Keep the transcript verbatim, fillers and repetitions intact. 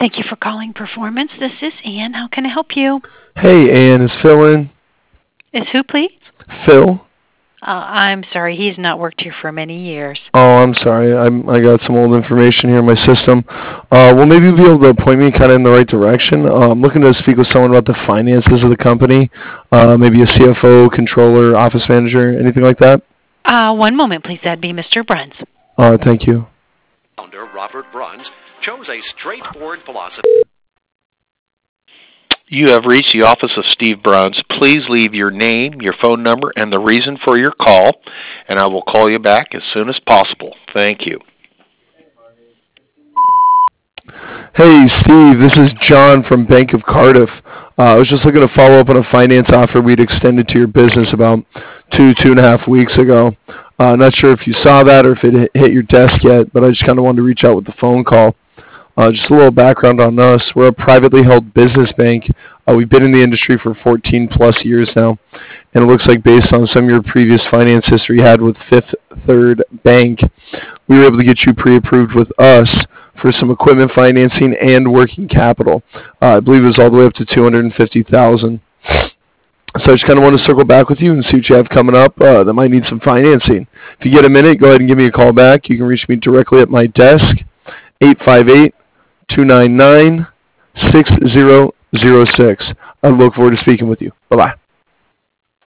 Thank you for calling Performance. This is Ann. How can I help you? Hey, Ann, is Phil in? Is who, please? Phil? Uh, I'm sorry, he's not worked here for many years. Oh, I'm sorry. I'm, I got some old information here in my system. Uh, well, maybe you'll be able to point me kind of in the right direction. Uh, I'm looking to speak with someone about the finances of the company, uh, maybe a C F O, controller, office manager, anything like that. Uh, one moment, please. That'd be Mister Bruns. Uh, thank you. Founder Robert Bruns chose a straightforward philosophy. You have reached the office of Steve Bruns. Please leave your name, your phone number, and the reason for your call, and I will call you back as soon as possible. Thank you. Hey, Steve, this is John from Bank of Cardiff. Uh, I was just looking to follow up on a finance offer we'd extended to your business about two, two and a half weeks ago. Uh, not sure if you saw that or if it hit your desk yet, but I just kind of wanted to reach out with the phone call. Uh, just a little background on us. We're a privately held business bank. Uh, we've been in the industry for fourteen plus years now, and it looks like based on some of your previous finance history you had with Fifth Third Bank, we were able to get you pre-approved with us for some equipment financing and working capital. Uh, I believe it was all the way up to two hundred fifty thousand dollars. So I just kind of want to circle back with you and see what you have coming up uh, that might need some financing. If you get a minute, go ahead and give me a call back. You can reach me directly at my desk, eight five eight, two nine nine, six zero zero six. I look forward to speaking with you. Bye-bye.